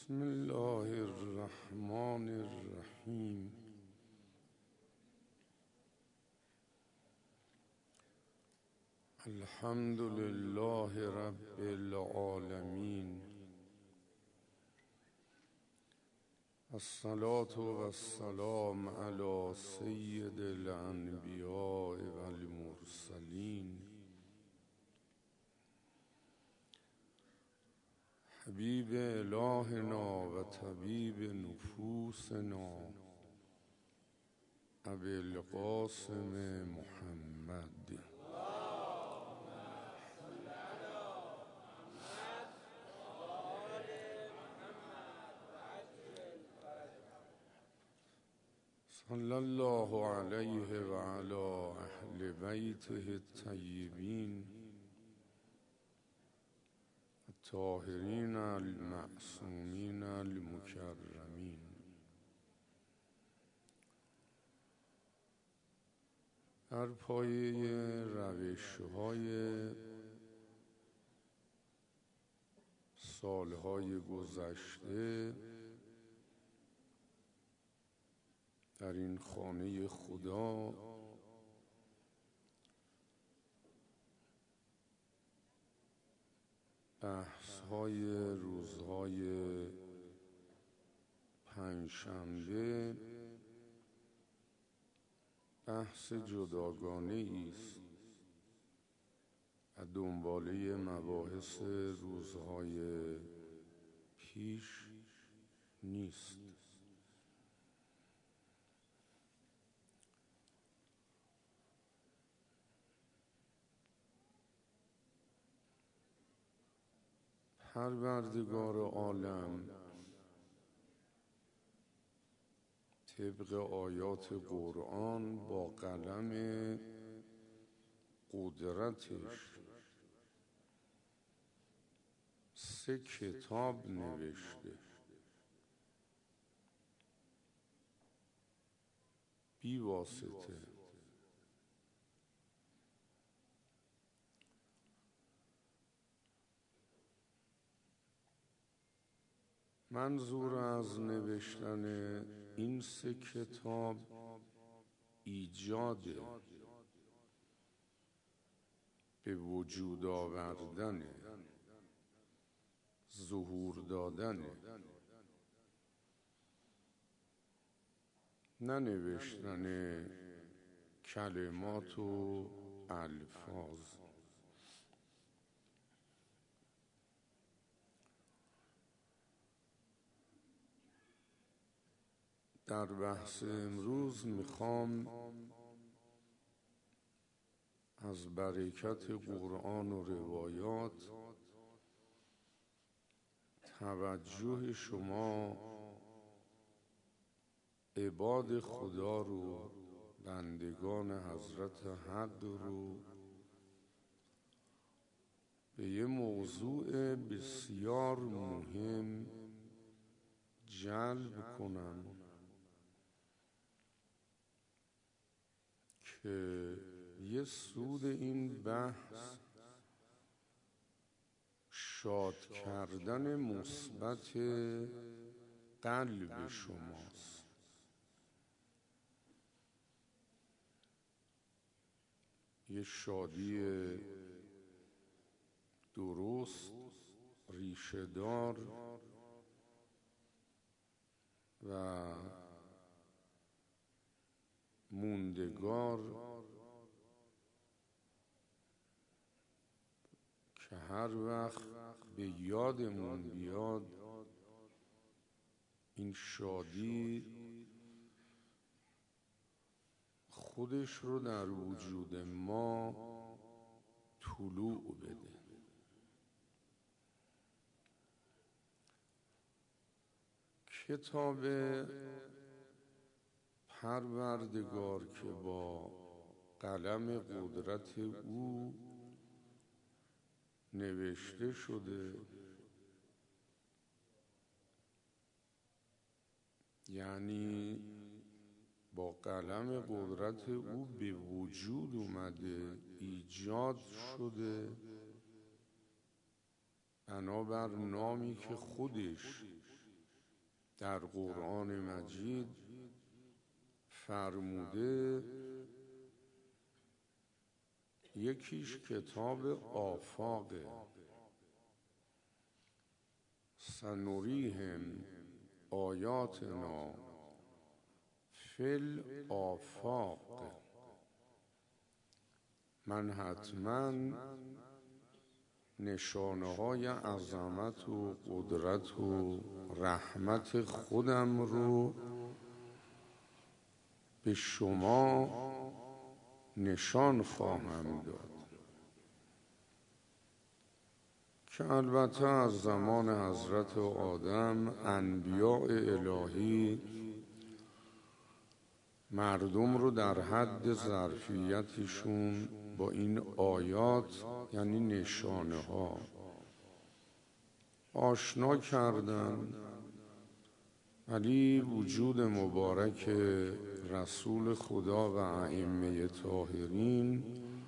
بسم الله الرحمن الرحیم. الحمد لله رب العالمین، الصلاة والسلام علی سید الانبیاء والمرسلین، حبیب الهنا و طبیب نفوسنا ابی القاسم محمد. صلی الله علیه و علی اهل بیته الطیبین الطاهرین المعصومین المکرمین. در پایه روش‌های سالهای گذشته در این خانه خدا بحث‌های روزهای پنجشنبه بحث جداگانه است و دنباله مباحث روزهای پیش نیست. پروردگار عالم طبق آیات قرآن با قلم قدرتش 3 کتاب نوشته بی واسطه. منظور از نوشتن این 3 کتاب ایجاد به وجود آوردن، ظهور دادن، ننوشتن کلمات و الفاظ. در بحث امروز میخوام از برکت قرآن و روایات توجه شما عباد خدا رو، بندگان حضرت حق رو به یه موضوع بسیار مهم جلب کنم که یه سود این بحث شاد کردن مثبت قلب شماست. یه شادی درست، ریشه‌دار و موندگار که هر وقت به یادمون بیاد این شادی خودش رو در وجود ما طلوع بده. کتاب پروردگار که با قلم قدرت او نوشته شده، یعنی با قلم قدرت او به وجود اومده، ایجاد شده، بنابر نامی که خودش در قرآن مجید فرموده یکیش کتاب آفاقه، سنریهم آیاتنا فی الآفاق. من حتما نشانه های عظمت و قدرت و رحمت خودم رو به شما نشان خواهم داد، که البته از زمان حضرت آدم انبیاء الهی مردم رو در حد ظرفیتشون با این آیات یعنی نشانه ها آشنا کردن، ولی وجود مبارک رسول خدا و ائمه طاهرین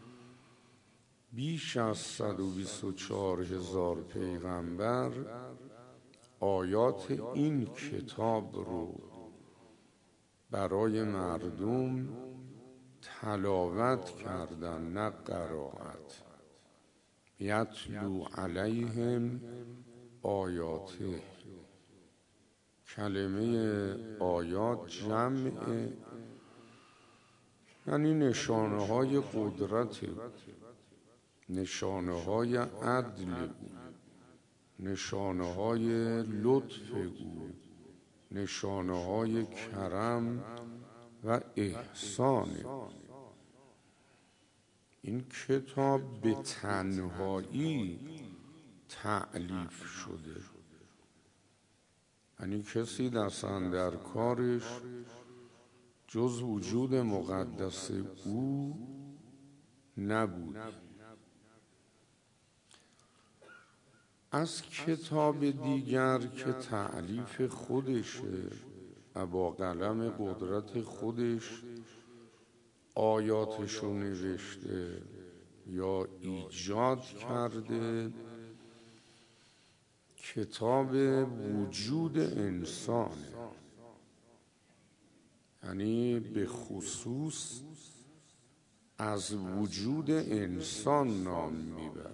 بیش از 124,000 پیغمبر آیات این کتاب رو برای مردم تلاوت کردن، نه قرائت. یتلو علیهم آیاته، کلمه آیات جمع یعنی نشانه های قدرت، نشانه های عدل، نشانه های لطف او، نشانه های کرم و احسان. این کتاب به تنهایی تألیف شده، یعنی کسی دست اندر کارش جز وجود مقدس او نبود. از کتاب دیگر که تألیف خودشه و با قلم قدرت خودش آیاتشو نوشته یا ایجاد کرده، کتاب وجود انسان، یعنی به خصوص از وجود انسان نام میبره.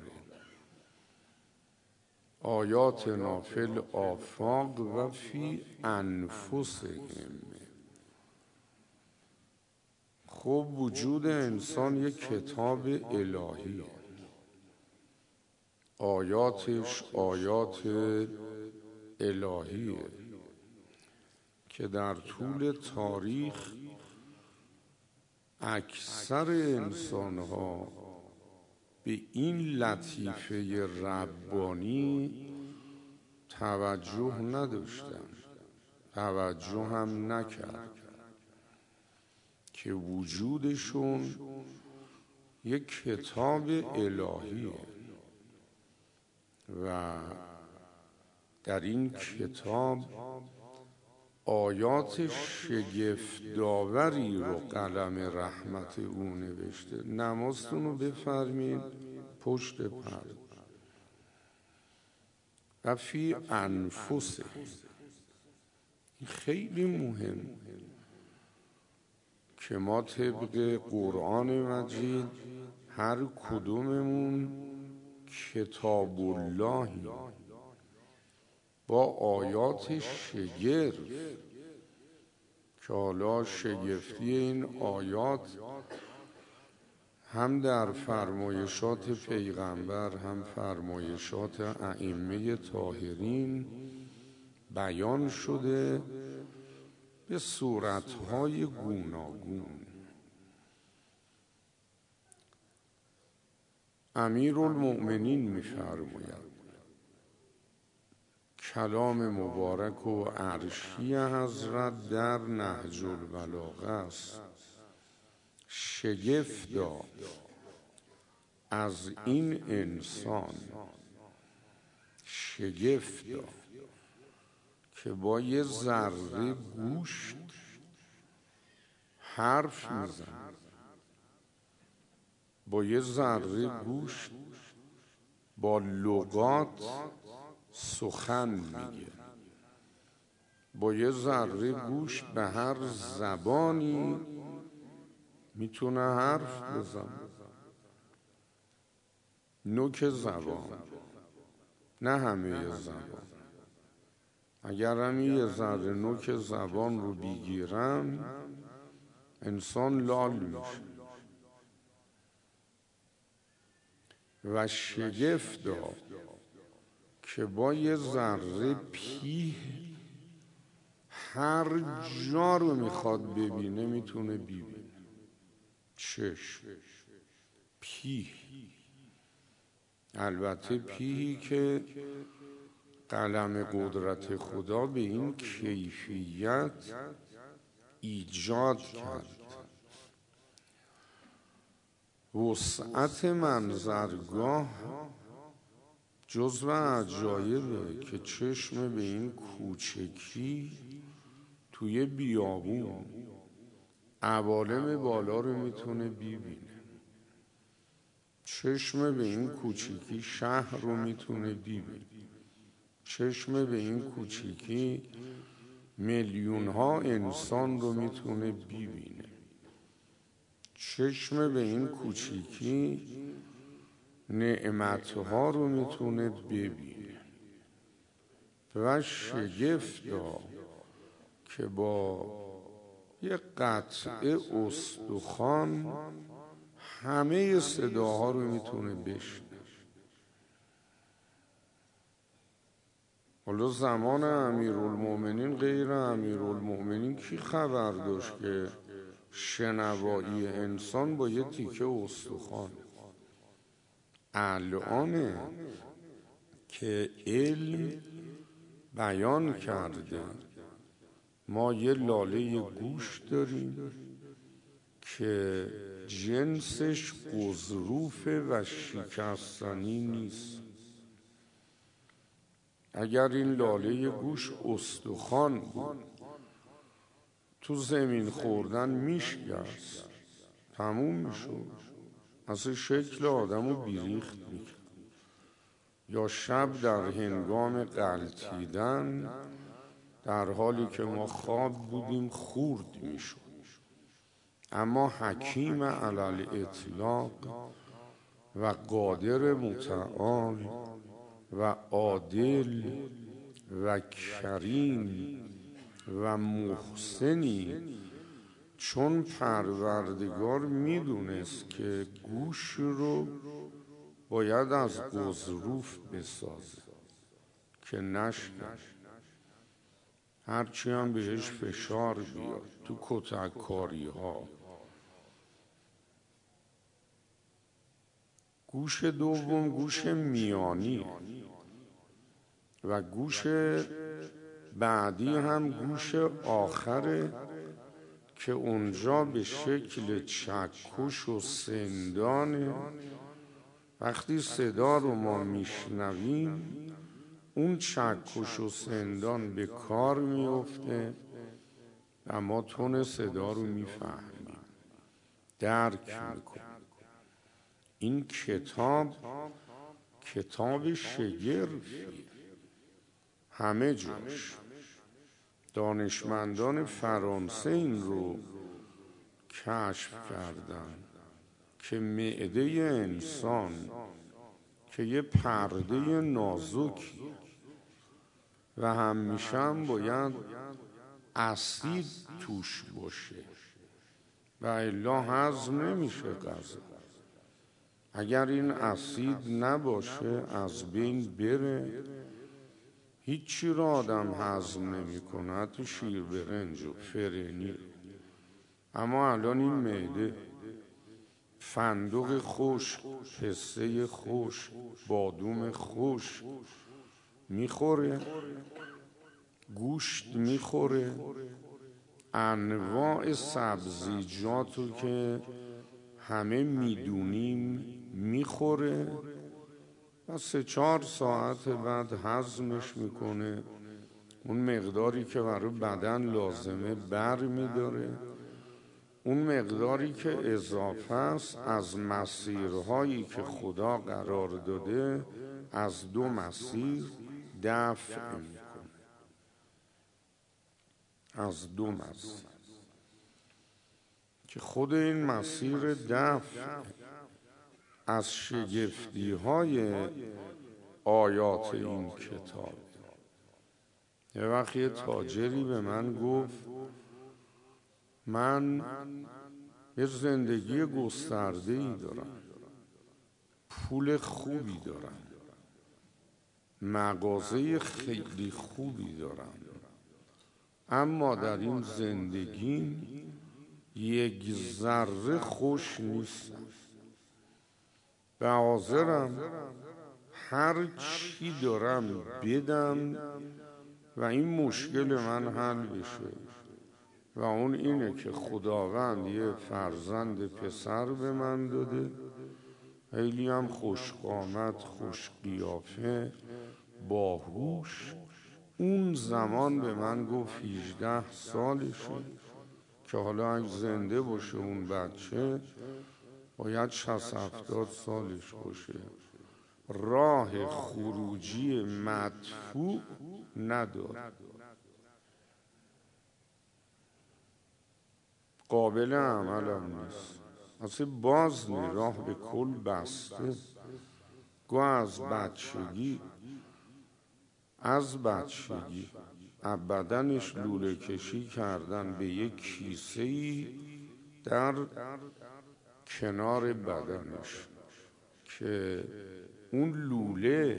آیاتنا فی الآفاق و فی انفسهم. خب وجود انسان یک کتاب الهیه، آیاتش آیات الهیه که در طول تاریخ اکثر انسانها به این لطیفه ربانی توجه نداشتن، توجه هم نکرد که وجودشون یک کتاب الهیه و در این کتاب آیات شگفت‌آوری رو قلم رحمت او نوشته. نمازتون رو بفرمین پشت پرده. و فی انفسه، این خیلی مهم که ما طبق قرآن مجید هر کدوممون کتاب اللهی با آیات شگرف، که حالا شگفتی این آیات هم در فرمایشات پیغمبر هم فرمایشات ائمه طاهرین بیان شده به صورتهای گوناگون. امیرالمؤمنین می‌فرماید کلام مبارک و عرشی حضرت در نهج البلاغه است. شگفتا از این انسان، شگفتا که با یه ذره گوشت حرف میزنه، با یه ذره گوشت با لغات سخن میگه، با یه ذره گوش به هر زبانی میتونه حرف بزنه. نوک زبان، نه همه زبان. اگر هم یه ذره نوک زبان رو بگیرن انسان لال میشه. و شگفتا که با یه ذره پیه هر جا رو میخواد ببینه میتونه ببینه. چشم، پیه، البته پیهی که قلم قدرت خدا به این کیفیت ایجاد کرد. وسعت منظرگاه جزو عجایبه که چشم به این کوچکی توی بیابون عوالم بالا رو میتونه ببینه. چشم به این کوچکی شهر رو میتونه ببینه. چشم به این کوچکی میلیون ها انسان رو میتونه ببینه. چشم به این کوچکی نعمتها رو میتونه ببینه. و شگفتا که با یک قطعه استخوان همه صداها رو میتونه بشنوه. حالا زمان امیرالمومنین غیر امیرالمومنین کی خبر داشت که شنوایی انسان با یه تیکه استخوان؟ الانه که علم بیان کرده ما یه لاله گوش داریم که جنسش قضروفه و شکستنی نیست. اگر این لاله گوش استخوان بود تو زمین خوردن میشکست، تموم میشود، اصلا شکل آدم رو بیریخت میکرد. یا شب در هنگام غلتیدن در حالی که ما خواب بودیم خورد میشد. اما حکیم علی الاطلاق و قادر متعال و عادل و کریم و محسنی چون پروردگار میدونست که گوش رو باید از قضروف بسازه که نشکن، هرچی هم بهش فشار بیاد تو کتککاری ها. گوش دوم گوش میانی و گوش بعدی هم گوش آخره که اونجا به شکل چکش و سندانه. وقتی صدا رو ما میشنویم اون چکش و سندان به کار میفته و ما تون صدا رو میفهمیم، درک میکنیم. این کتاب شگرفی، همه جاش دانشمندان فرانسه این رو کشف کردن که معده انسان که یه پرده نازکی و همیشه هم باید اسید توش باشه و الا هضم نمیشه غذا. اگر این اسید نباشه از بین بره هیچی رو آدم هضم نمیکنه، حتی شیر برنج و فرنی. اما الان این معده فندق خشک، پسته خشک، بادوم خشک میخوره، گوشت میخوره، انواع سبزیجاتو که همه میدونیم میخوره و 3-4 ساعت بعد هضمش میکنه. اون مقداری که برای بدن لازمه بر میداره، اون مقداری که اضافه است از مسیرهایی که خدا قرار داده از 2 مسیر دفع میکنه. از دو مسیر که خود این مسیر دفع از شگفتی های آیات این کتاب. یه وقت یه تاجری به من گفت من یه زندگی گسترده‌ای دارم، پول خوبی دارم، مغازه خیلی خوبی دارم، اما در این زندگی یک ذره خوش نیستم و حاضرم هر چی دارم بدم و این مشکل من حل بشه و اون اینه که خداوند یه فرزند پسر به من داده، خیلی هم خوشقامت، خوش قیافه، باهوش. اون زمان به من گفت 18 سالشه که حالا اگه زنده باشه اون بچه باید 60-70 سالش باشه. راه خروجی مدفوع نداره، قابل عمل هم نیست، اصلا باز نی، راه به کل بسته. گو از بچگی بدنش لوله کشی کردن به یک کیسه‌ای در کنار بدنش که اون لوله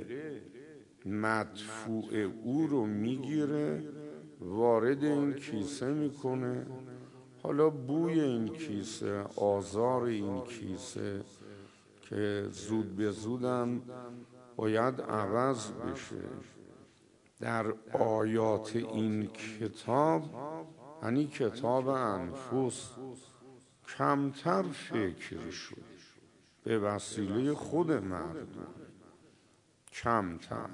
مدفوع او رو میگیره وارد این کیسه میکنه. حالا بوی این کیسه، آزار این کیسه که زود به زودم باید عوض بشه، در آیات این کتاب یعنی کتاب انفس کمتر فکر شد به وسیله خود مردم، کمتر.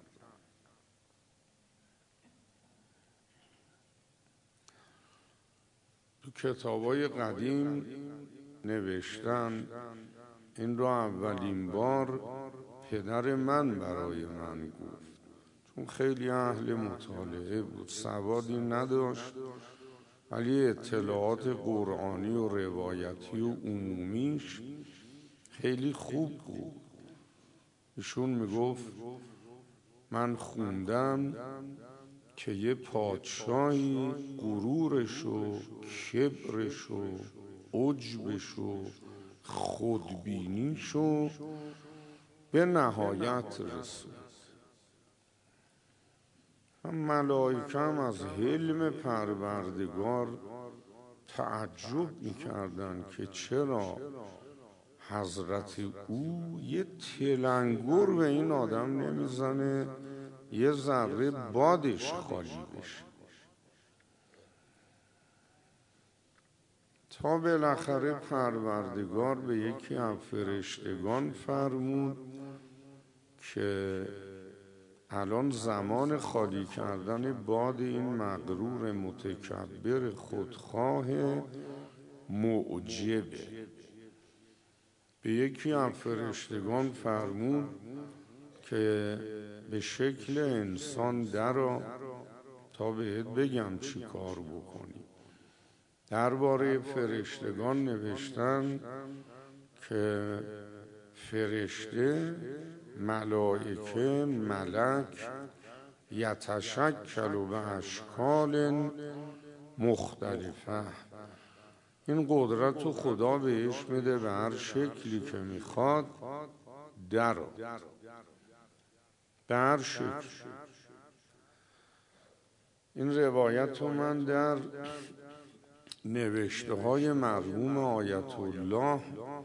تو کتابای قدیم نوشتن، این رو اولین بار پدر من برای من گفت، چون خیلی اهل مطالعه بود، سوادی نداشت ولی اطلاعات قرآنی و روایتی و عمومیش خیلی خوب بود. ایشون میگفت من خوندم که یه پادشاهی غرورش و کبرش و عجبش و خودبینیش و به نهایت رسید. ملائکه هم از حلم پروردگار تعجب میکردن که چرا حضرت او یه تلنگر به این آدم نمیزنه یه ذره بادش خالی بشه، تا بالاخره پروردگار به یکی از فرشتگان فرمود که الان زمان خالی کردن باد این مغرور متکبر خودخواه معجبه. به یکی از فرشتگان فرمود که به شکل انسان درآ تا بهت بگم چی کار بکنی. درباره فرشتگان نوشتن که فرشته، ملائکه، ملک یتشکل به اشکال مختلفه، این قدرت رو خدا بهش میده به هر شکلی که میخواد درآ، به هر شکل. این روایت رو من در نوشته های مرحوم آیت الله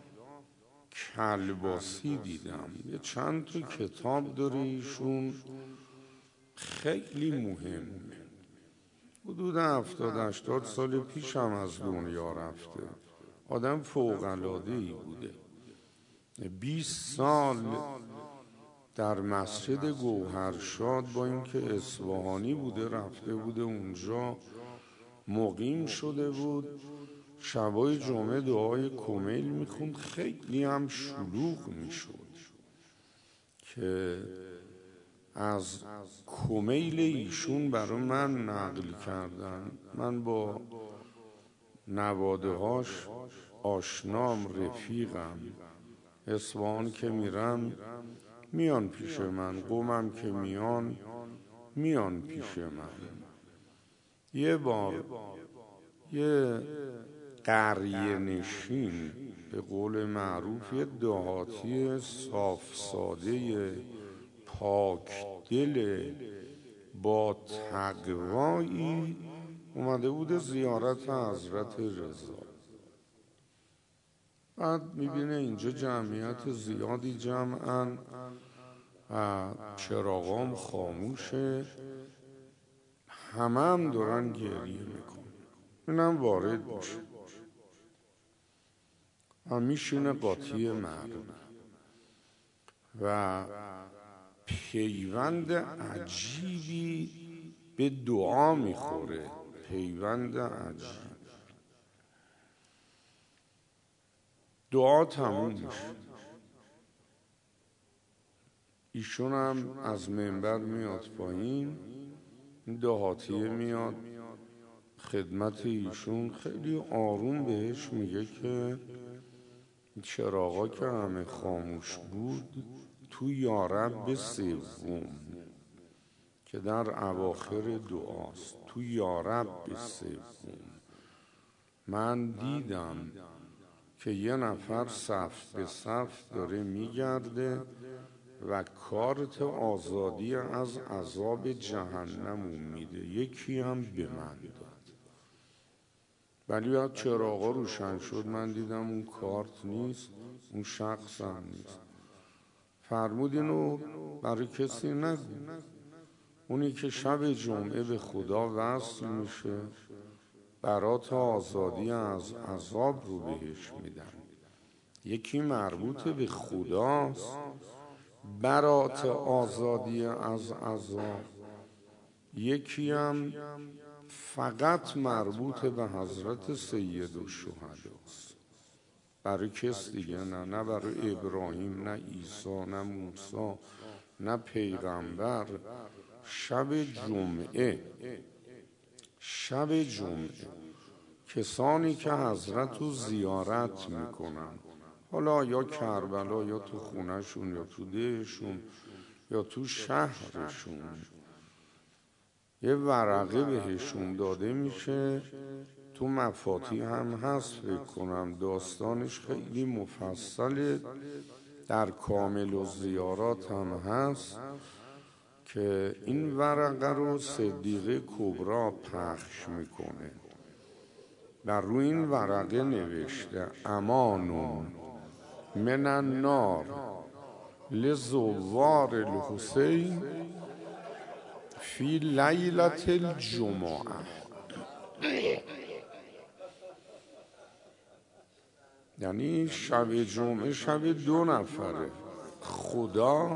کلباسی دیدم. یه چند تا کتاب داره ایشون خیلی مهم، حدود 70-80 سال پیش هم از دنیا رفته. آدم فوق‌العاده‌ای بوده. 20 سال در مسجد گوهرشاد، با اینکه اصفهانی بوده، رفته بوده اونجا مقیم شده بود، شبای جمعه دعای کمیل میخوند، خیلی هم شلوغ میشد که از کمیل ایشون برای من نقل کردن. من با نواده‌هاش آشنام، رفیقم. اصفهان که میرم میان پیش من، قومم که میان پیش من. یه بار یه قریه نشین، به قول معروف یه دهاتی صاف ساده پاک دل با تقوایی اومده بود زیارت حضرت رضا. بعد میبینه اینجا جمعیت زیادی جمعن و چراغام خاموشه، همه دارن گریه میکنن. اینم وارد میشه و میشینه قاطی مردم و پیوند عجیبی به دعا میخوره، پیوند عجیب. دعا تموم میشه، ایشون هم از منبر میاد پایین، این دهاتیه میاد خدمت ایشون، خیلی آروم بهش میگه که چراغا که همه خاموش بود تو یارب سوم که در اواخر دعاست، تو یارب سوم من دیدم که یه نفر صف به صف داره میگرده و کارت آزادی از عذاب جهنم میده، یکی هم به من داد. ولی وقت چراغا روشن شد من دیدم اون کارت نیست، اون شخص هم نیست. فرمود اینو برای کسی نگو، اونی که شب جمعه به خدا وصل میشه برات آزادی از عذاب رو بهش میدن. یکی مربوط به خداست، برات آزادی از عذاب، یکی هم فقط مربوط به حضرت سید الشهداست، برای کس دیگه نه برای ابراهیم، نه عیسی، نه موسی، نه پیغمبر. شب جمعه کسانی که حضرت رو زیارت میکنن، حالا یا کربلا یا تو خونهشون یا تو دهشون یا تو شهرشون، یه ورقه بهشون داده میشه، تو مفاتیح هم هست فکر کنم، داستانش خیلی مفصله، در کامل الزیارات هم هست که این ورقه رو صدیقه کبری پخش میکنه و روی این ورقه نوشته امانون من النار لزوار الحسین فی لیلة الجمعه. یعنی شب جمعه شب دو نفره، خدا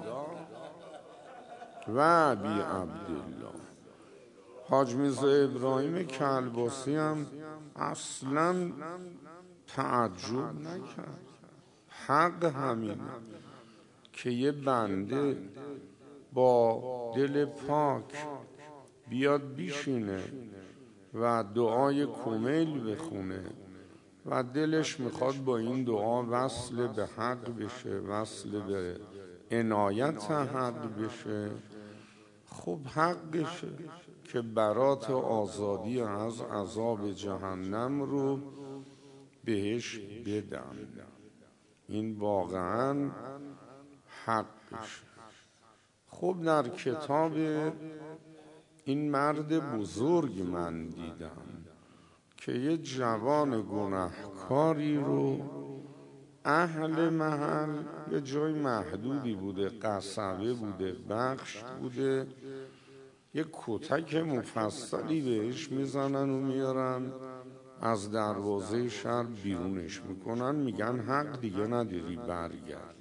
و بی عبدالله. حاج میرزا ابراهیم کلباسی هم اصلا تعجب نکرد. حق همینه که یه بنده با دل پاک بیاد بیشینه و دعای کمیل بخونه و دلش میخواد با این دعا وصل به حق بشه، وصل به عنایت حق بشه. خب حقشه که برات آزادی از عذاب جهنم رو بهش بدم، این واقعا حقشه. خب در کتاب این مرد بزرگ من دیدم که یه جوان گناهکاری رو اهل محل، یه جای محدودی بوده، قصبه بوده، بخش بوده، یه کتک مفصلی بهش میزنن و میارن از دروازه شهر بیرونش میکنن، میگن حق دیگه نداری برگرد.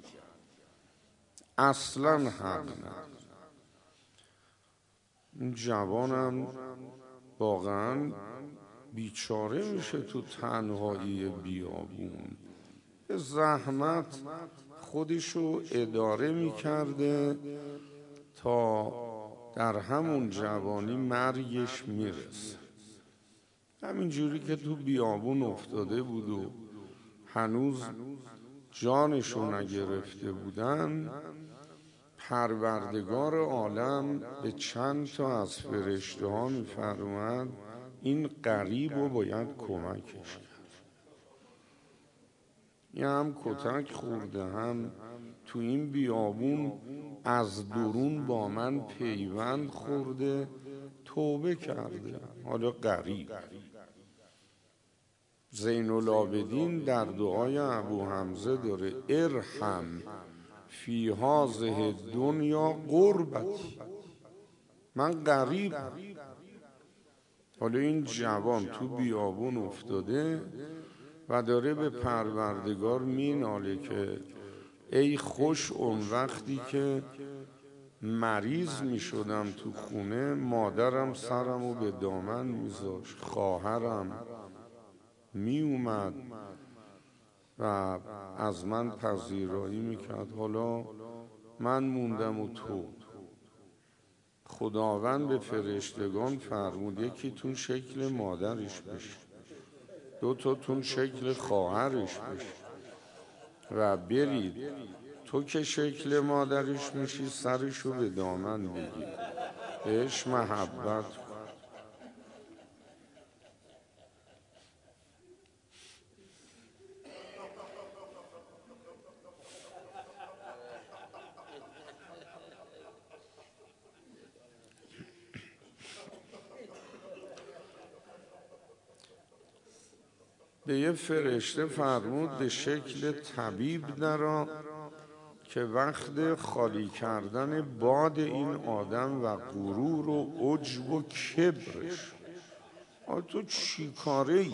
اصلا حق نداری. این جوانم واقعا بیچاره میشه تو تنهایی بیابون، زحمت خودشو اداره میکرده تا در همون جوانی مرگش میرسه. همینجوری که تو بیابون افتاده بود و هنوز جانشو نگرفته بودن، پروردگار عالم به چند تا از فرشته ها میفرماد این غریب رو باید کمکش کرد. این هم کتک خورده، هم تو این بیابون از درون با من پیوند خورده، توبه کرده، حالا غریب. زین العابدین در دعای ابو حمزه داره ارحم فی هذه دنیا قربتی، من غریبم. حالا این جوان تو بیابون افتاده و داره به پروردگار میناله که ای خوش اون وقتی که مریض می شدم تو خونه، مادرم سرمو به دامن میذاشت، خواهرم می اومد و از من پذیرایی میکرد، حالا من موندم و تو. خداوند به فرشتگان فرمود یکیتون شکل مادرش بشه، دوتاتون شکل خواهرش بشه و برید تو که شکل مادرش میشی سرشو به دامن بگیر، بهش محبت. به یه فرشته فرمود به شکل طبیب درآ که وقت خالی کردن باد این آدم و غرور و عجب و کبرش. تو چی کاره ای؟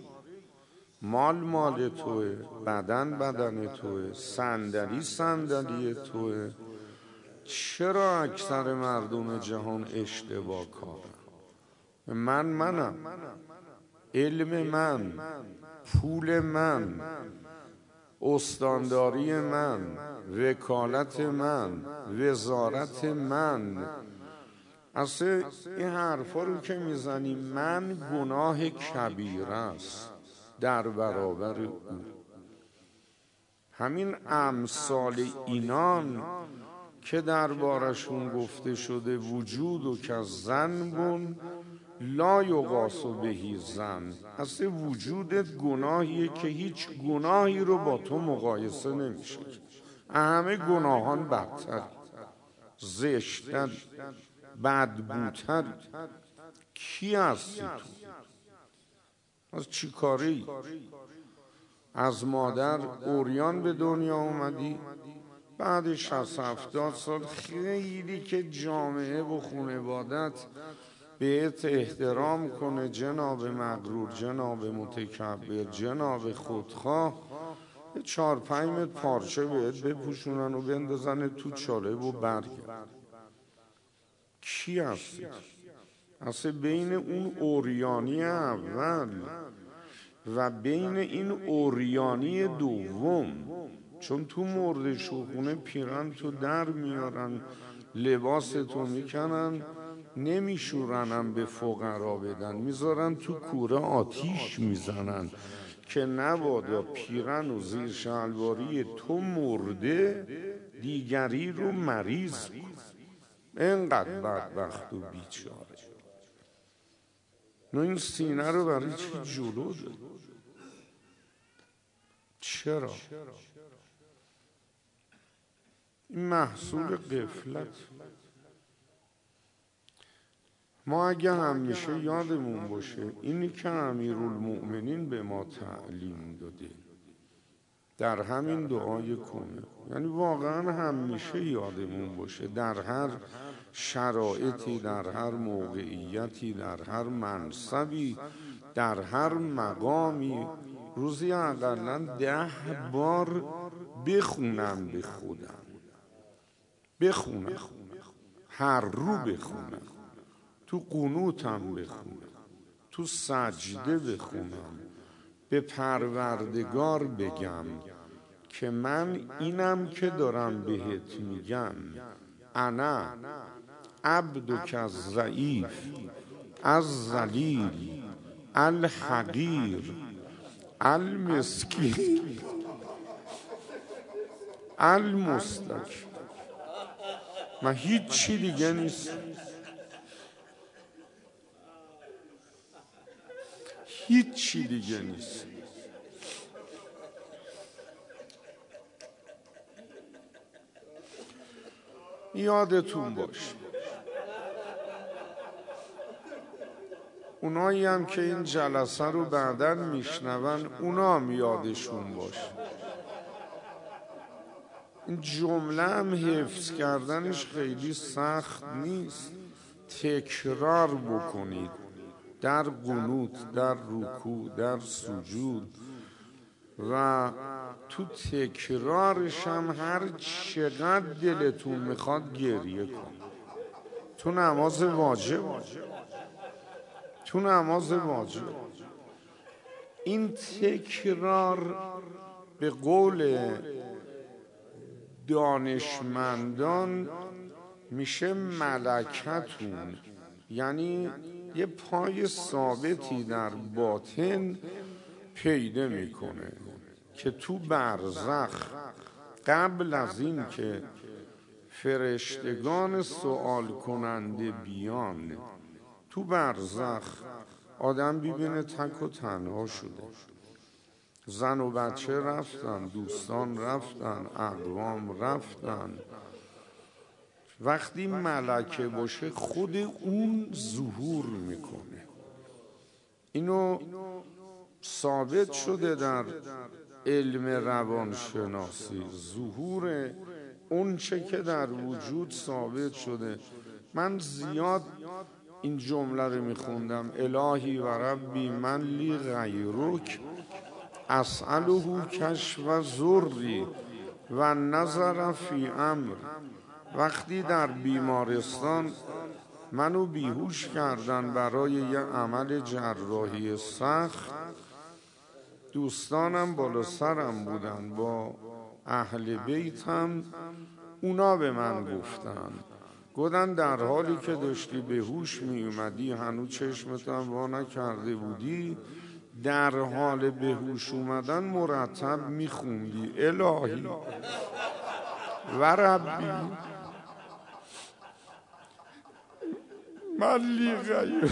مال توه، بدن توه، صندلی توه. چرا اکثر مردم جهان اشتباه کارن؟ منم، علم من، پول من، استانداری من، وکالت من، وزارت من. اصلا این حرفا رو که میزنی من گناه کبیره است در برابر او. همین امثال اینان که دربارشون گفته شده وجود و که ذنب لا یقاس بهی ظن، اصلا وجودت گناهیه که هیچ گناهی رو با تو مقایسه نمیشه. همه گناهان بدتر، زشتر، بدبوتر. کی هستی تو؟ از چی کاری؟ از مادر عریان به دنیا اومدی، بعد 60-70 سال خیلی که جامعه و خانوادت بهت احترام کنه، جناب مغرور، جناب متکبر، جناب خودخواه، 4-5 متر پارچه بهت بپوشونن و بندازن تو چاله و برگرد. کی هستی؟ اصلا بین اون عریانی اول و بین این عریانی دوم، چون تو مرد شوخونه پیرن تو در میارن، لباس تو میکنن، نمیشورنم به فقرا بدن، میذارن تو کوره آتیش میزنن که نبادا پیرن و زیر شلواری تو مرده دیگری رو مریض کن. اینقدر بدبخت و بیچاره. نه این سینه رو برای چی جلو داد؟ چرا؟ این محصول غفلت. ما اگه همیشه یادمون باشه اینی که امیرالمؤمنین به ما تعلیم داده در همین دعای کنه، یعنی واقعا همیشه یادمون باشه در هر شرایطی، در هر موقعیتی، در هر منصبی، در هر مقامی، روزی اقلا 10 بار بخونم به خودم، بخونم، هر رو بخونم، تو قنوتم بخونم، تو سجده بخونم، به پروردگار بگم که من اینم که دارم بهت میگم انا عبدک الضعیف الذلیل الحقیر المسکین المستکبر. من هیچی دیگه نیست، هیچی دیگه نیست. یادتون باشه اونایی هم که این جلسه رو بعداً میشنون اونا هم یادشون باشه این جمله هم حفظ کردنش خیلی سخت نیست. تکرار بکنید در قنوت، در رکوع، در سجود و تو تکرارش هم هر چقدر دلتون میخواد گریه کن. تو نماز واجب، تو نماز واجب این تکرار به قول دانشمندان میشه ملکتون، یعنی یه پای ثابتی در باطن پیدا میکنه که تو برزخ قبل از این که فرشتگان سوال کننده بیان تو برزخ آدم ببینه تک و تنها شده، زن و بچه رفتن، دوستان رفتن، اقوام رفتن. وقتی ملکه باشه خود اون ظهور میکنه. اینو ثابت شده در علم روانشناسی، ظهور اون چه که در وجود ثابت شده. من زیاد این جمله رو میخوندم: الهی و ربی من لی غیرک اسأله کشف ذری و نظر فی امر. وقتی در بیمارستان منو بیهوش کردن برای یه عمل جراحی سخت، دوستانم بالا سرم بودن با اهل بیتم، اونا به من گفتن در حالی که داشتی به هوش می اومدی هنوز چشمتم وا نکرده بودی، در حال به هوش اومدن مرتب می خوندی الهی و ربی من لی غیر.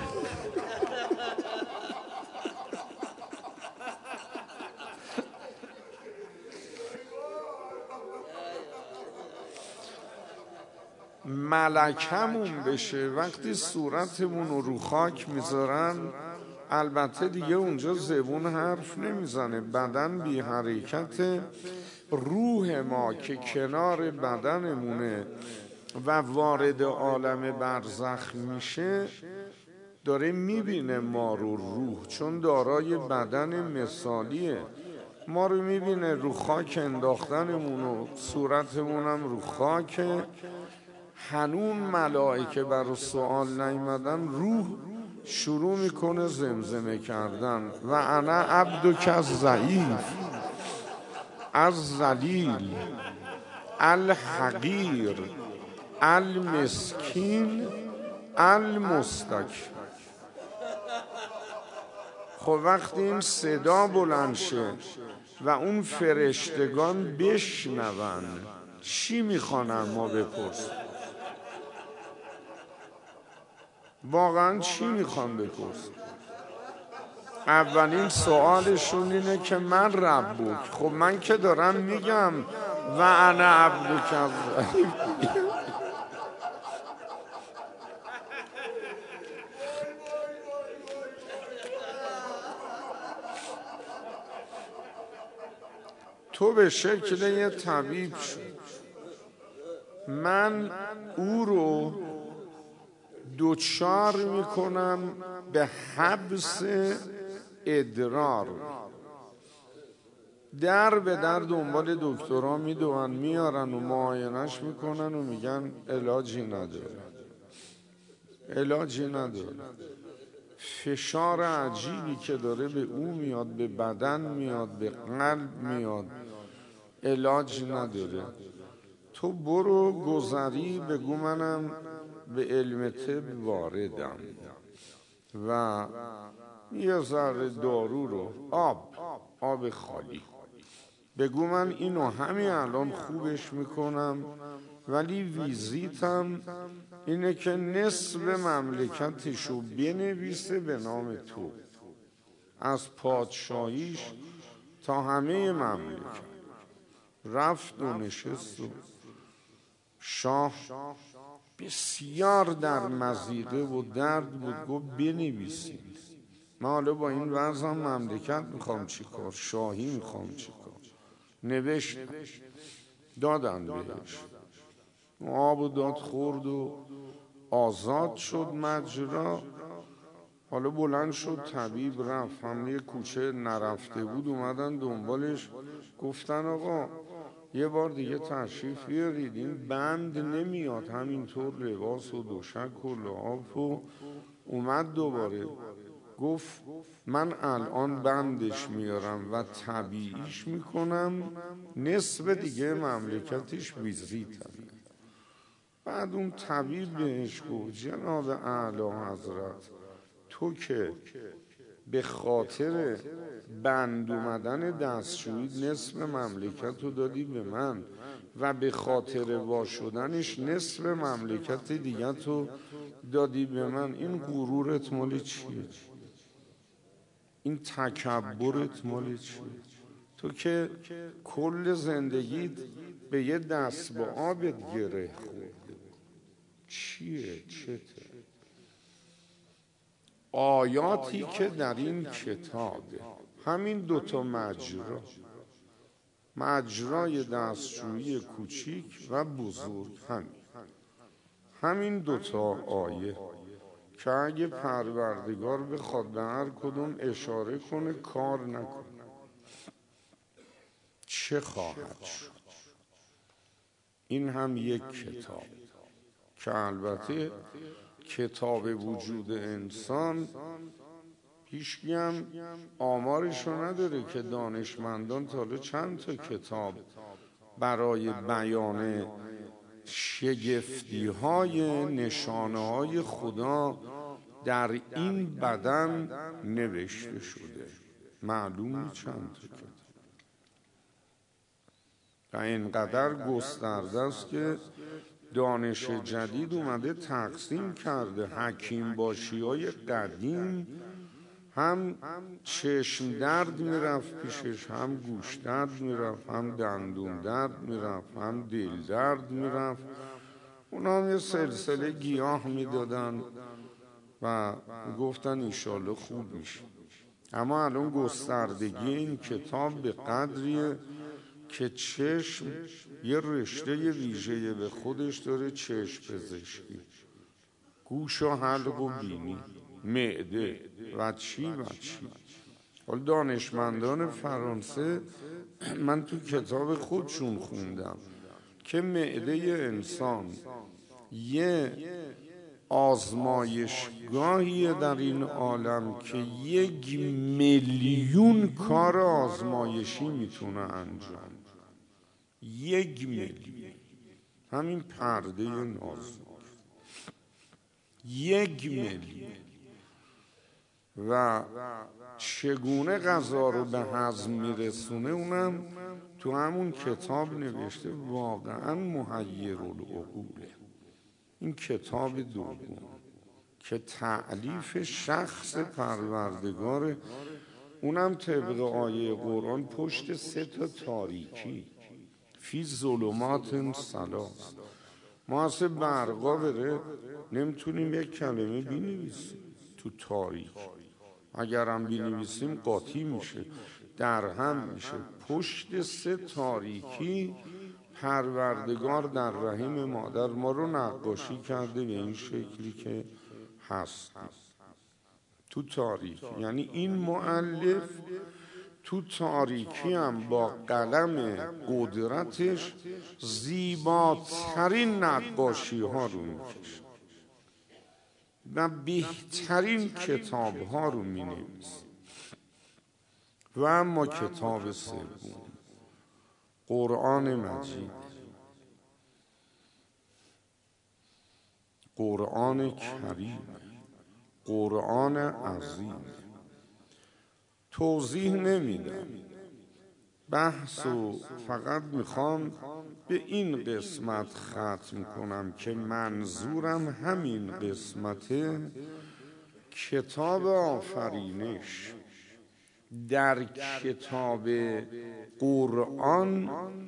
ملکمون بشه وقتی صورتمون رو خاک میذارن. البته دیگه اونجا زبون حرف نمیزنه، بدن بی حرکت، روح ما که کنار بدنمونه و وارد عالم برزخ میشه داره میبینه ما رو. روح چون دارای بدن مثالیه، ما رو میبینه رو خاک انداختنمون و صورتمونم رو خاک. هنون ملائکه برای سوال نیمدن، روح شروع میکنه زمزمه کردن: و انا عبدک الضعیف الذلیل الحقیر المسکین المستکبر. خب وقتی این صدا بلند شه و اون فرشتگان بشنون چی میخوانن ما بپرس؟ واقعا چی میخوان بپرس؟ اولین سوالشون اینه که من ربک. خب من که دارم میگم و انا عبدک الضعیف. تو به شکل یه طبیب شد، من او رو دوچار میکنم به حبس ادرار. در به در دنبال دکترها میدوان، میارن و معاینش میکنن و میگن علاجی نداره، علاجی نداره. فشار عجیبی که داره به او میاد، به بدن میاد، به قلب میاد، علاج نداره. تو برو گذری بگو منم به علم طب واردم و یه ذره دارو رو آب خالی بگو من اینو همین الان خوبش میکنم، ولی ویزیتم اینه که نصف مملکتشو بنویسه به نام تو، از پادشاهیش تا همه مملکت. رفت و نشست و شاه بسیار در مضیقه و درد بود. گفت بنویسید، من حالا با این وضعم مملکت میخوام چی کار، شاهی میخوام چی کار. نوشت، دادن بهش، آب و داد خورد و آزاد شد مجرا. حالا بلند شد طبیب رفت، هم یه کوچه نرفته بود اومدن دنبالش، گفتن آقا یه بار دیگه تشریف بیارید، این بند نمیاد همینطور لباس و دوشک و لحاف. و اومد دوباره گفت من الان بندش میارم و طبیعیش میکنم، نصف دیگه مملکتش ویزیتم. بعد اون طبیب بهش گفت جناب اعلی حضرت، تو که به خاطر بند اومدن دستشویی نصف مملکت رو دادی به من و به خاطر وا شدنش نصف مملکت دیگه تو دادی به من، این غرورت مال چیه؟ این تکبرت مال چیه؟ تو که کل زندگیت به یه دست با آبت گره خورده، چیه؟ چته؟ آیاتی که در این کتابه، همین دوتا مجرای دستشویی کوچیک و بزرگ، همین دوتا آیه که اگه پروردگار بخواد به هر کدوم اشاره کنه کار نکنه چه خواهد شد. این هم یک کتاب که البته کتاب وجود انسان هیچکی هم آمارشو نداره که دانشمندان تا حالا چند تا کتاب برای بیان شگفتی های نشانه های خدا در این بدن نوشته شده. معلوم چند تا کتاب و اینقدر گسترده است که دانش جدید اومده تقسیم کرده. حکیم باشی های قدیم هم چشم درد میرفت پیشش، هم گوش درد میرفت، هم دندون درد میرفت، هم دل درد میرفت. اونا هم یه سلسله گیاه میدادن و گفتن انشالله خوب میشه. اما الان گستردگی این کتاب به قدریه که چشم یه رشته ویژه به خودش داره، چشم پزشکی، گوش و حلق و بینی، معده و چی. حالا دانشمندان فرانسه من تو کتاب خودشون خوندم که معده انسان یه آزمایشگاهیه در این عالم که 1,000,000 کار آزمایشی میتونه انجام. 1,000,000 همین پرده نازک 1,000,000 و چگونه غذا رو به هضم میرسونه اونم تو همون کتاب نوشته. واقعا محیرالعقوله. این کتاب دوم که تألیف شخص پروردگاره، اونم طبق آیه قرآن پشت 3 تا تاریکی، فی ظلمات ثلاث. ما اصلا برقا بره نمیتونیم یک کلمه بینویسیم تو تاریک، اگرم بینویسیم قاطی میشه، در هم میشه. پشت 3 تاریکی پروردگار در رحم مادر ما رو نقاشی کرده به این شکلی که هست تو تاریکی. یعنی این مؤلف تو تاریکی هم با قلم قدرتش زیباترین نقاشی ها رو میکشه و بهترین کتاب ها رو مینویسه. و اما کتاب سوم قرآن مجید قرآن کریم، قرآن عظیم. توضیح نمیدم، بحثو فقط میخوام به این قسمت ختم کنم که منظورم همین قسمته. کتاب آفرینش در کتاب قرآن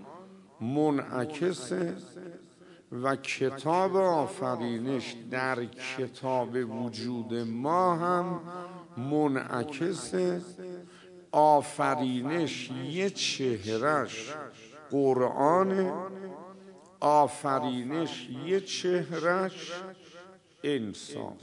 منعکسه و کتاب آفرینش در کتاب وجود ما هم منعکسه. آفرینش یه چهرش قرآن، آفرینش یه چهرش انسان.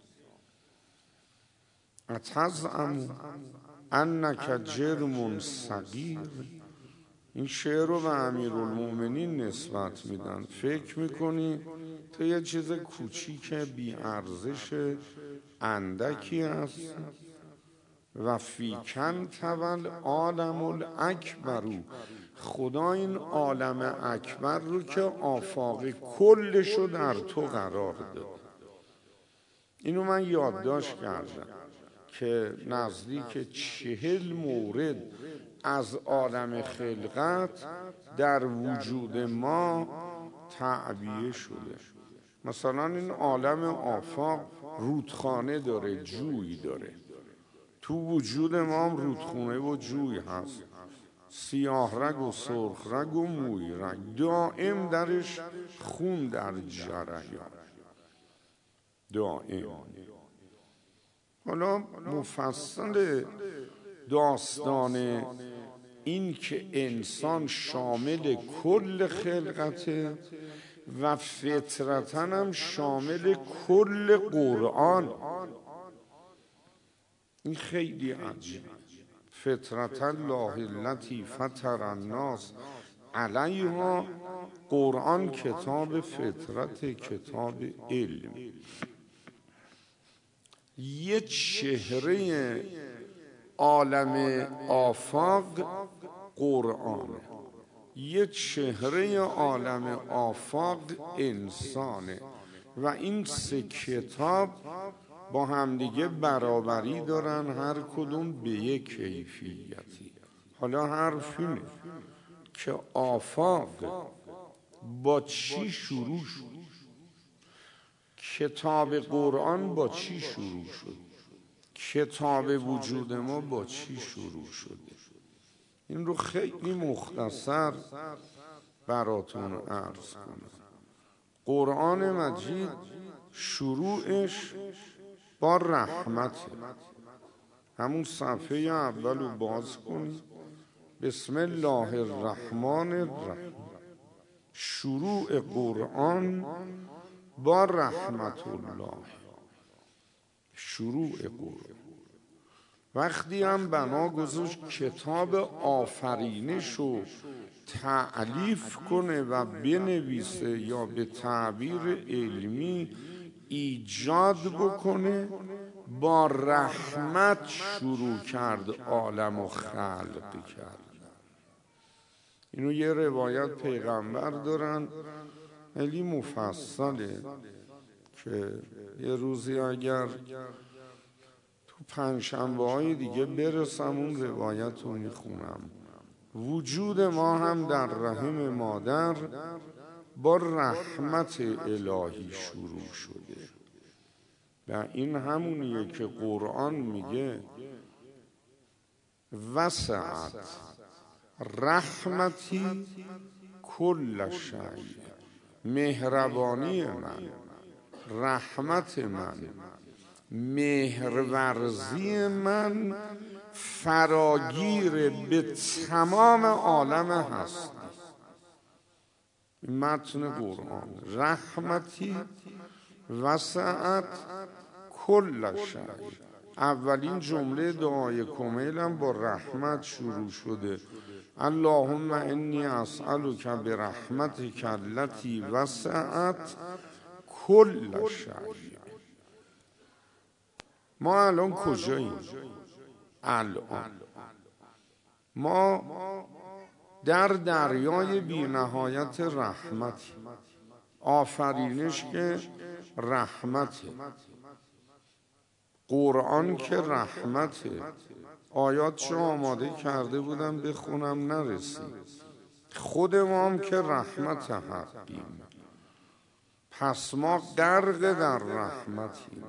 اتزعم انک جرم صغیر. این شعر رو به امیرالمومنین نسبت میدن. فکر میکنی تو یه چیز کوچیک بی ارزش اندکی هست. و فیکن تول عالم الاکبر. خدا این عالم اکبر رو که آفاق کلش رو در تو قرار داد. اینو من یادداشت کردم که نزدیک 40 مورد از عالم خلقت در وجود ما تعبیه شده. مثلا این عالم آفاق رودخانه داره، جوی داره. تو وجود ما هم رودخونه و جوی هست، سیاه رگ و سرخ رگ و موی رگ، دائم درش خون در جریان دائم. حالا مفصل داستان این که انسان شامل کل خلقته و فطرتاً هم شامل کل قرآن، این خیلی عجیب. فطرت الله التي فطر الناس علیها. قرآن کتاب فطرت، کتاب علم. یه چهره عالم آفاق قرآن، یه چهره عالم آفاق انسانه و این سه کتاب با همدیگه برابری دارن، هر کدوم به یک کیفیتی. حالا حرف اینه که آفاق با چی شروع شد؟ کتاب قرآن با چی شروع شد؟ کتاب وجود ما با چی شروع شده؟ این رو خیلی مختصر براتون عرض کنم. قرآن مجید شروعش با رحمت. همون صفحه اول رو باز کنید. بسم الله الرحمن الرحیم. شروع قرآن با رحمت الله. شروع قرآن. وقتی هم بنا گذاشت کتاب آفرینش رو تألیف کنه و بنویسه یا به تعبیر علمی ایجاد بکنه، با رحمت شروع کرد عالم و خلق کرد. اینو یه روایت پیغمبر دارن خیلی مفصله که یه روزی اگر تو پنجشنبه های دیگه برسم اون روایت رو میخونم. وجود ما هم در رحم مادر با رحمت الهی شروع شده و این همونیه که قرآن میگه وسعت رحمتی کل شیء. مهربانی من، رحمت من، مهرورزی من فراگیر به تمام عالم هست. متن قرآن رحمتی وسعت کل شیء. اولین جمله دعای کمیلم با رحمت شروع شده. اللهم انی اسألک برحمتک التي وسعت کل شیء. ما الان کجاییم؟ الان ما در دریای بی نهایت رحمت. آفرینش که رحمته، قرآن که رحمته. آیاتشو آماده کرده بودم بخونم نرسید. خود ما هم که رحمت حقیم، پس ما غرق در رحمتیم.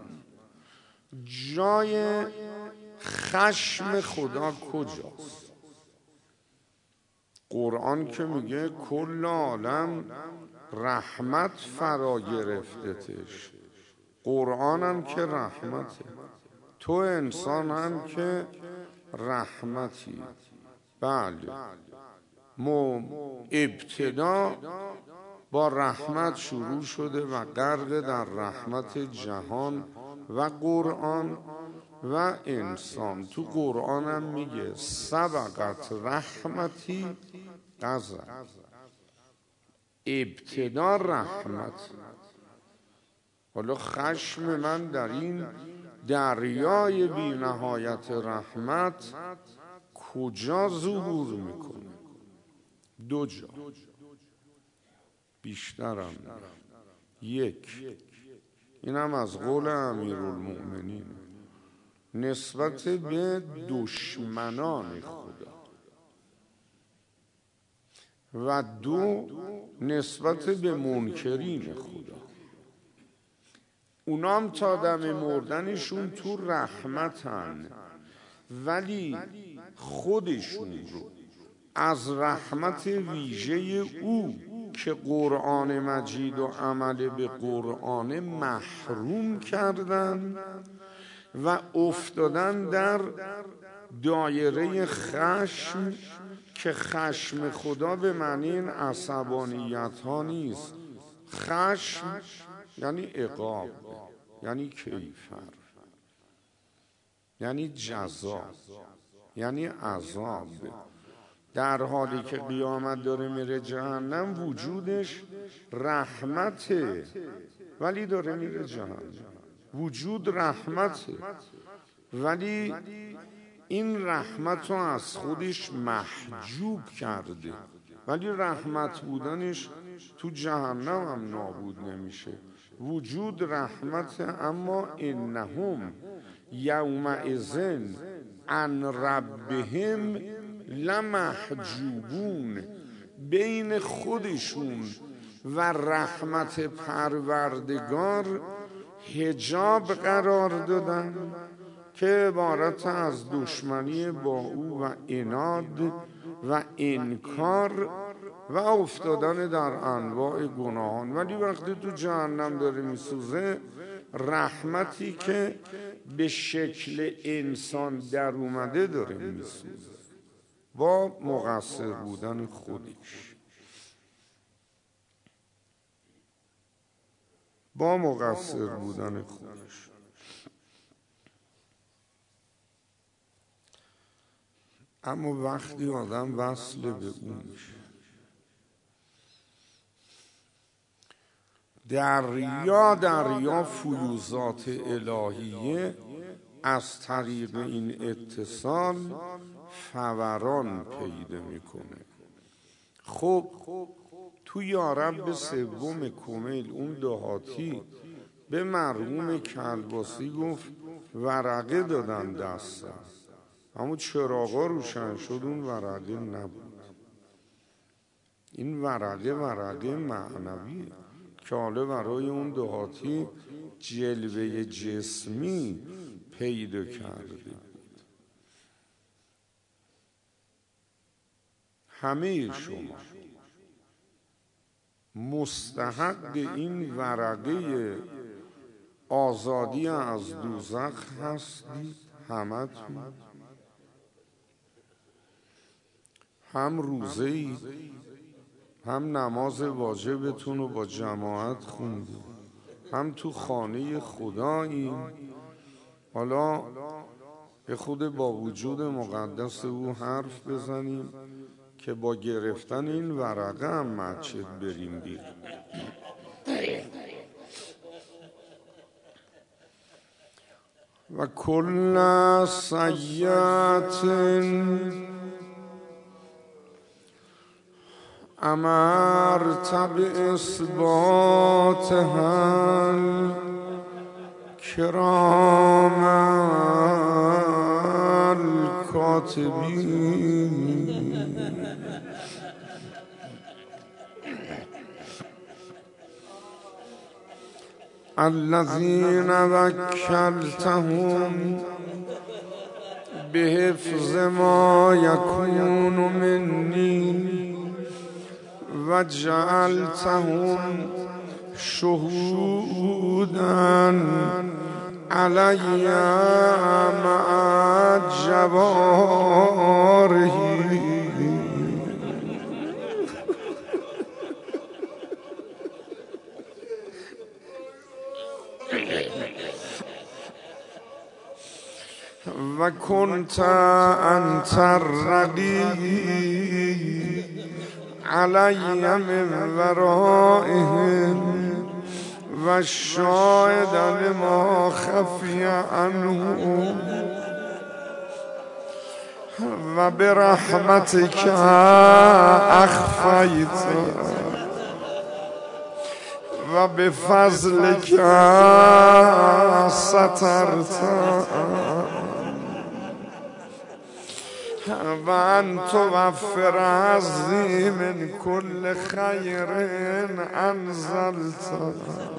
جای خشم خدا کجاست؟ قرآن که میگه کل عالم رحمت فرا گرفتتش. قرآن هم که رحمته، تو انسان هم که رحمتی. بله، ابتدا با رحمت شروع شده و غرق در رحمت جهان و قرآن و انسان. تو قرآن هم میگه سبقت رحمتی غضب. ابتدا رحمت. حالا خشم من در این دریای بی نهایت رحمت کجا ظهور میکنه؟ دو جا، بیشترم. یک، اینم از قول امیرالمؤمنین نسبت به دشمنان خدا، و دو، نسبت به منکرین خدا. اونام تا دم مردنشون تو رحمتن، ولی خودشون رو از رحمت ویژه او که قرآن مجید و عمل به قرآن محروم کردن و افتادن در دایره خشم، که خشم خدا به معنی این عصبانیت ها نیست. خشم یعنی عقاب، یعنی کیفر، یعنی جزا، یعنی عذاب. در حالی که قیامت داره میره جهنم وجودش رحمته، ولی داره میره جهنم. وجود رحمته، ولی این رحمت رو از خودش محجوب کرده، ولی رحمت بودنش تو جهنم هم نابود نمیشه. وجود رحمت، اما انهم یومئذ عن ربهم لمحجوبون. بین خودشون و رحمت پروردگار حجاب قرار دادن که عبارت از دشمنی با او و عناد و انکار و افتادن در انواع گناهان. ولی وقتی تو جهنم داره میسوزه، رحمتی که به شکل انسان در اومده داره میسوزه با مقصر بودن خودش، با مقصر بودن خودش. اما وقتی آدم وصل به اون میشه، دریا فیوزات الهیه از طریق این اتصال فوران پیدا میکنه. خب تو یارب سوم کمیل اون دهاتی به مرحوم کلباسی گفت ورقه دادن دستم، اما چراغا روشن شد اون ورقه نبود. این ورقه معنویه که حالا برای اون دهاتی جلوه جسمی پیدا کرده بود. همه شما مستحق این ورقه آزادی از دوزخ هستید. همتون هم روزه ای، هم نماز واجبتون رو با جماعت خوندید، هم تو خانه خدایی. حالا به خود با وجود مقدس او حرف بزنیم که با گرفتن این ورقه هم مسجد بریم بیرون. و کل سیئة امرت باثباتها الكرام الكاتبين الذين وكلتهم بحفظ ما يكون مني وجعلتهم شهودا علي مع جواره وكنت أنت الرقيب علي من ورائهم والشاهد لما خفي عنهم وبرحمتك أخفيت وبفضلك سترت وأن توفر عزي من كل خير أنزلت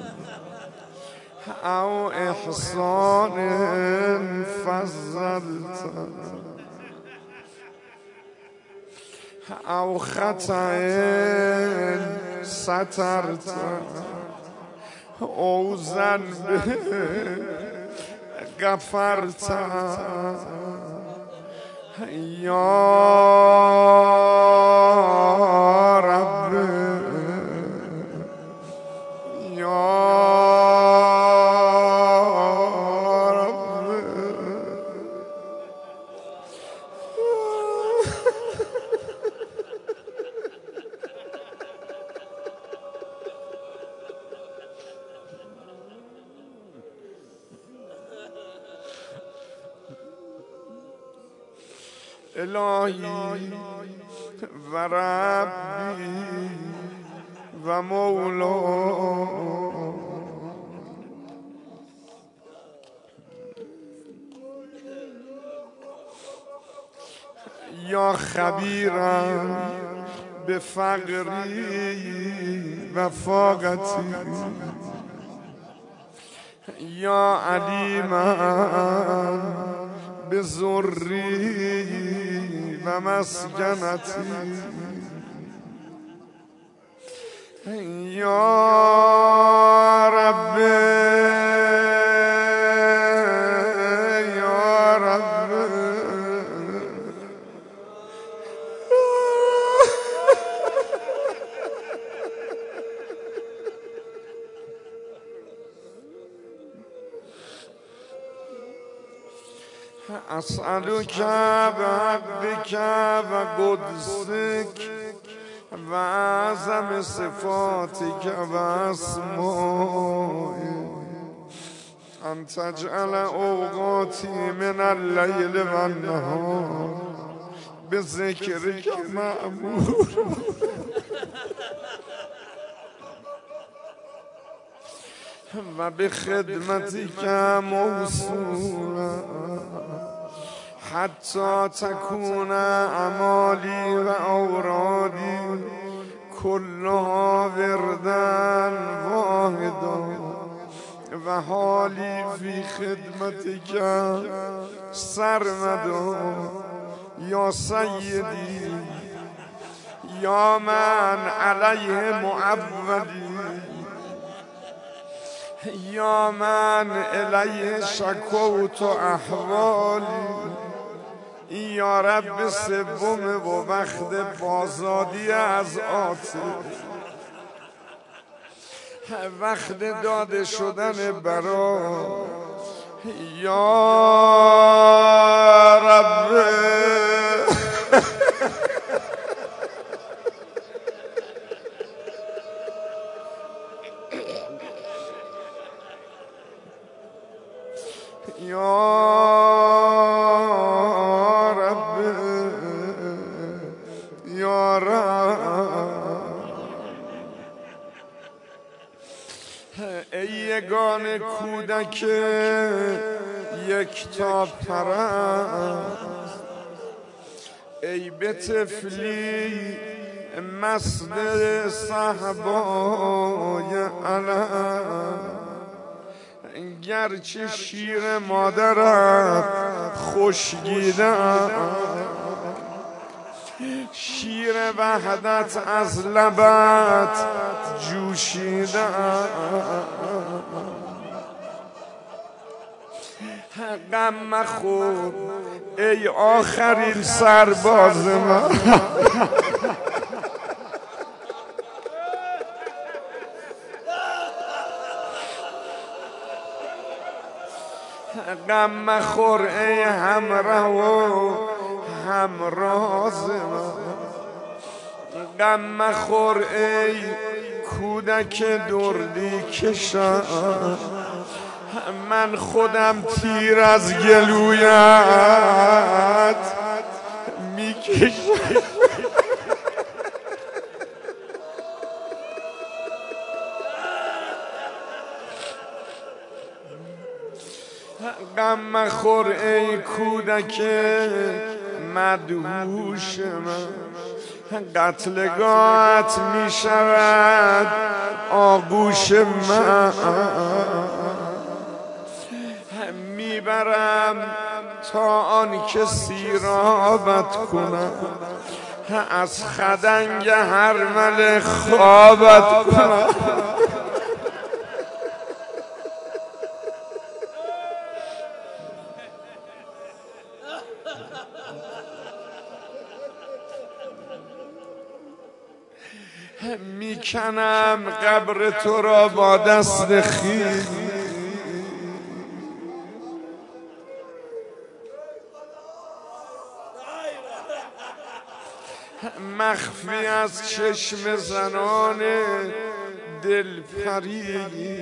أو إحسان فضلت أو خطأ سترت أو ذنب غفرت يا رب يا رب إلهي وربي ومولاي يا خبيرا بفقري وفاقتي يا عليما بزري ومسكنتي يا رب يا رب أسألك بعبدك وقدسك وأعظم صفاتك وأسمائك أن تجعل أوقاتي من الليل والنهار بذكرك مأمور وبخدمتك موصولا حتى تكون أعمالي وأورادي كلها وردا واحدا وحالي في خدمتك سرمدا يا سيدي يا من عليه معودي يا من إليه شكوت أحوالي یا رب سوم و وقت بازادی از آتش وقت داده شدن برا یا رب یا رب نگاه کودک یک تا پرست ای به طفلی مست صحبای علم گرچه شیر مادرت خوشگیدم شیر وحدت از لبت جوشیدم غم مخور ای آخرین سرباز من غم مخور ای همراه و همراز من غم مخور ای کودک دردی کشم من خودم تیر از گلویت میکشم غم مخور ای کودک مدهوش من قتلگاهت میشود آغوش من میبرم تا آن که سیرابت کنم از خدنگ هرمل خوابت کنم میکنم قبر تو را با دست خیز مخفی از چشم زنان دلپری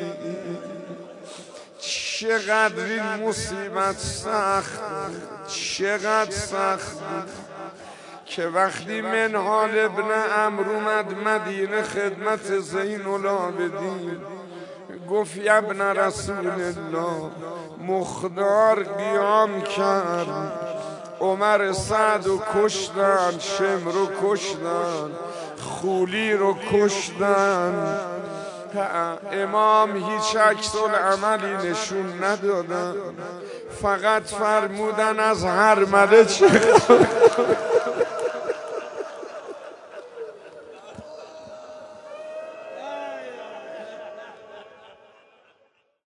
چقدر این مصیبت سخت چقدر سخت که وقتی منهال ابن عمرو اومد مدینه خدمت زین العابدین گفت یا ابن رسول الله مخدار قیام کرد عمر سعد رو کشتن شمر رو کشتن خولی رو کشتن امام هیچ عکس العملی نشون ندادن فقط فرمودن از هرمله چه